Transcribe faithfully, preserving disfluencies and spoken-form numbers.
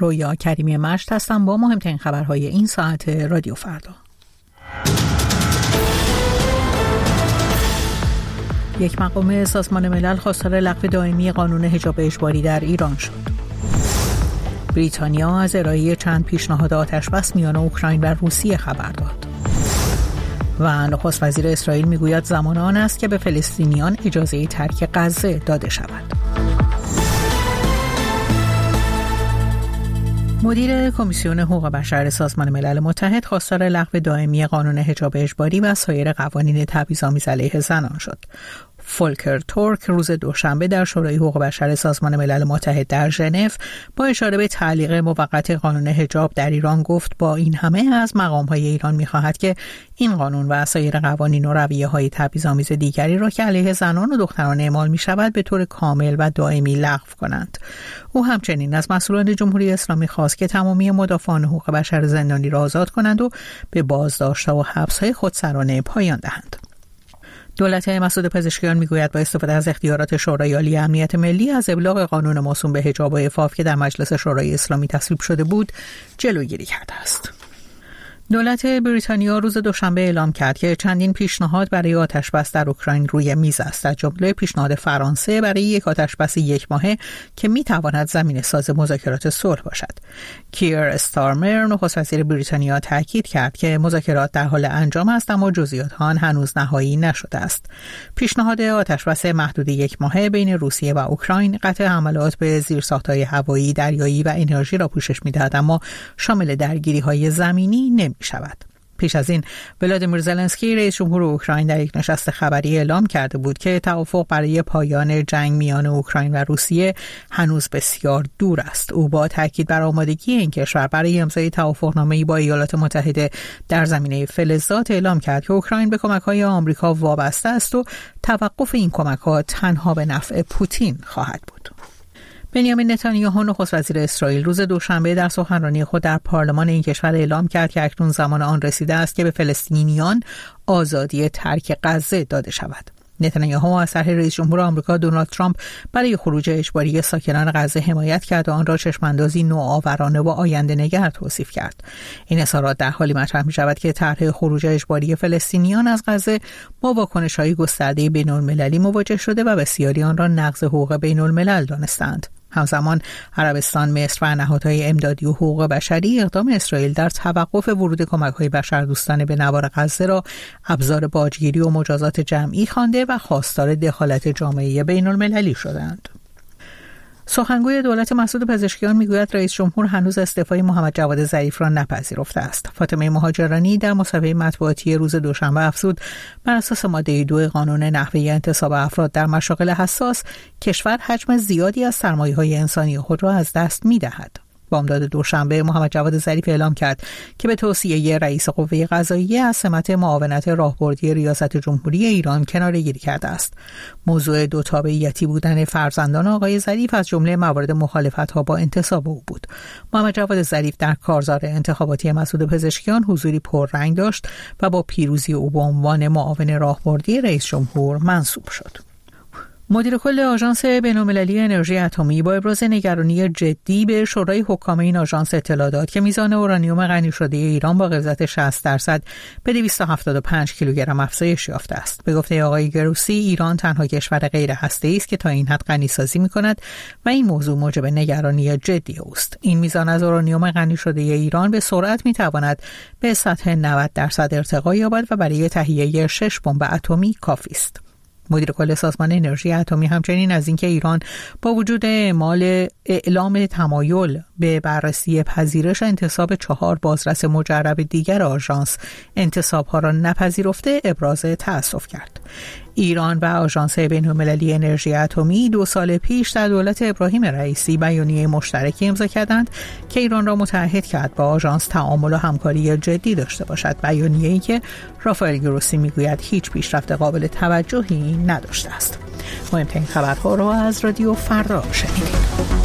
رویا کریمی مشت هستم با مهمترین خبرهای این ساعت رادیو فردا. یک مقام سازمان ملل خواستار لغو دائمی قانون حجاب اجباری در ایران شد. بریتانیا از ارائه چند پیشنهاد آتشبس میان اوکراین و روسیه خبر داد. و نخست وزیر اسرائیل میگوید زمان آن است که به فلسطینیان اجازه ترک غزه داده شود. مدیر کمیسیون حقوق بشر سازمان ملل متحد خواستار لغو دائمی قانون حجاب اجباری و سایر قوانین تبعیض‌آمیز علیه زنان شد. فولکر تورک روز دوشنبه در شورای حقوق بشر سازمان ملل متحد در ژنو با اشاره به تعلیق موقت قانون حجاب در ایران گفت با این همه از مقام‌های ایران می‌خواهد که این قانون و سایر قوانین و رویه‌های تبعیض‌آمیز دیگری را که علیه زنان و دختران اعمال می‌شود به طور کامل و دائمی لغو کنند. او همچنین از مسئولان جمهوری اسلامی خواست که تمامی مدافعان حقوق بشر زندانی را آزاد کنند و به بازداشت‌ها و حبس‌های خودسرانه پایان دهند. دولت مسعود پزشکیان میگوید با استفاده از اختیارات شورای عالی امنیت ملی از ابلاغ قانون موسوم به حجاب و عفاف که در مجلس شورای اسلامی تصویب شده بود جلوگیری کرده است. دولت بریتانیا روز دوشنبه اعلام کرد که چندین پیشنهاد برای آتشبس در اوکراین روی میز است، از جمله پیشنهاد فرانسه برای یک آتشبس یک ماهه که میتواند زمینه‌ساز مذاکرات صلح باشد. کیر استارمر نخست وزیر بریتانیا تاکید کرد که مذاکرات در حال انجام است اما جزئیات آن هنوز نهایی نشده است. پیشنهاد آتشبس محدود یک ماهه بین روسیه و اوکراین قطع حملات به زیرساخت‌های هوایی، دریایی و انرژی را پوشش می‌دهد اما شامل درگیری‌های زمینی نمی شود. پیش از این ولادیمیر زلنسکی رئیس جمهور اوکراین در یک نشست خبری اعلام کرده بود که توافق برای پایان جنگ میان اوکراین و روسیه هنوز بسیار دور است. او با تاکید بر آمادگی این کشور برای امضای توافقنامه‌ای با ایالات متحده در زمینه فلزات اعلام کرد که اوکراین به کمک‌های آمریکا وابسته است و توقف این کمک‌ها تنها به نفع پوتین خواهد بود. بنیامین نتانیاهو نخست وزیر اسرائیل روز دوشنبه در سخنرانی خود در پارلمان این کشور اعلام کرد که اکنون زمان آن رسیده است که به فلسطینیان آزادی ترک غزه داده شود. نتانیاهو از طرح رئیس جمهور آمریکا دونالد ترامپ برای خروج اجباری ساکنان غزه حمایت کرد و آن را چشماندازی نوآورانه و آینده نگر توصیف کرد. این اظهارات در حالی مطرح می شود که طرح خروج اجباری فلسطینیان از غزه با واکنش‌های گسترده بین‌المللی مواجه شده و بسیاری آن را نقض حقوق بین‌الملل دانستند. همزمان عربستان، مصر و نهادهای امدادی و حقوق بشری اقدام اسرائیل در توقف ورود کمک‌های بشردوستانه به نوار غزه را ابزار باجگیری و مجازات جمعی خوانده و خواستار دخالت جامعه بین‌المللی شدند. سخنگوی دولت مسعود پزشکیان میگوید رئیس جمهور هنوز استعفای محمد جواد ظریف را نپذیرفته است. فاطمه مهاجرانی در مصاحبه مطبوعاتی روز دوشنبه افزود بر اساس ماده دو قانون نحوه انتصاب افراد در مشاغل حساس کشور حجم زیادی از سرمایه‌های انسانی خود را از دست می‌دهد. بامداد دوشنبه محمد جواد ظریف اعلام کرد که به توصیه رئیس قوه قضاییه از سمت معاونت راهبردی ریاست جمهوری ایران کناره‌گیری کرده است. موضوع دو تابعیتی بودن فرزندان آقای ظریف از جمله موارد مخالفت‌ها با انتصاب او بود. محمد جواد ظریف در کارزار انتخاباتی مسعود پزشکیان حضوری پررنگ داشت و با پیروزی او به عنوان معاون راهبردی رئیس جمهور منصوب شد. مدیر کل آژانس بین‌المللی انرژی اتمی با ابراز نگرانی جدی به شورای حکام این آژانس اطلاع داد که میزان اورانیوم غنی شده ایران با غلظت شصت درصد به دویست و هفتاد و پنج کیلوگرم افزایش یافته است. به گفته آقای گروسی، ایران تنها کشور غیر هسته‌ای است که تا این حد غنی سازی می‌کند و این موضوع موجب نگرانی جدی است. این میزان از اورانیوم غنی شده ایران به سرعت می‌تواند به سطح نود درصد ارتقا یابد و برای تهیه شش بمب اتمی کافی است. مدیر کل سازمان انرژی اتمی همچنین از اینکه ایران با وجود اعمال اعلام تمایل به بررسی پذیرش انتصاب چهار بازرس مجرب دیگر آژانس انتصابها را نپذیرفته ابراز تأسف کرد. ایران و آژانس بین‌المللی انرژی اتمی دو سال پیش در دولت ابراهیم رئیسی بیانیه مشترکی امضا کردند که ایران را متعهد کرد با آژانس تعامل و همکاری جدی داشته باشد. بیانیه‌ای که رافائل گروسی میگوید هیچ پیشرفت قابل توجهی نداشته است. مهمترین خبرها را از رادیو فردا شنیدید.